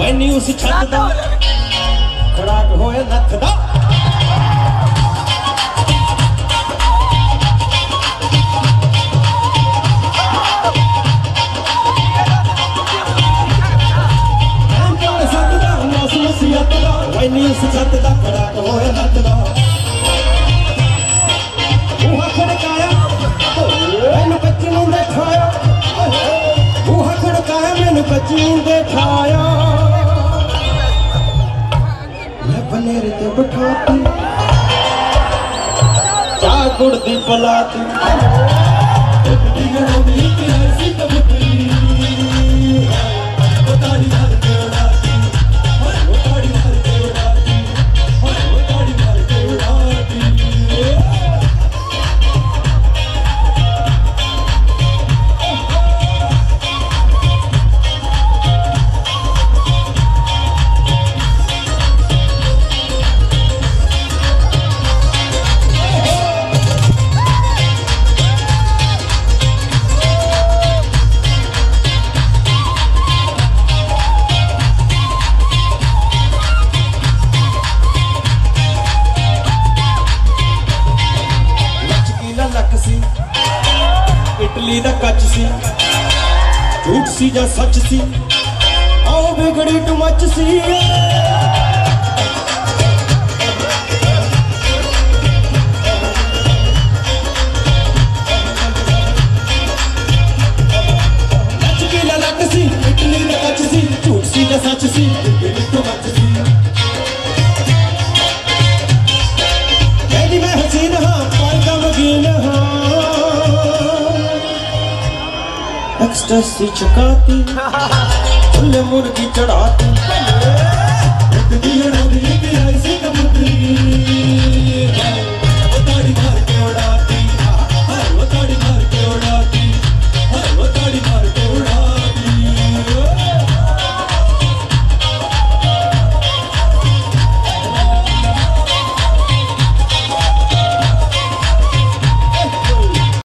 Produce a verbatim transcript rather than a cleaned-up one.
वैनी उस छत दा खड़ाक होए नथ दा वैनी उस छत दा खड़ाक होए नथ दा बूहा खड़काया मैनू बच्ची नूं दिखाया बूहा खड़काया मैनू बच्ची नूं दिखाया मैं बनेरे ते बिठाती चाह गुड़ दी पलाती इटली दा कच सी झूठ सी जा सच सी आओ बिगड़ी टू मच सी लचकीला लक सी इटली दा कच सी झूठ सी जा सच सी बिगड़ी टू मच सी कहदी मैं हसीन हां पर गमगीन हां एक्सटेसी चकाती फुल्ले मुर्गी चढ़ाती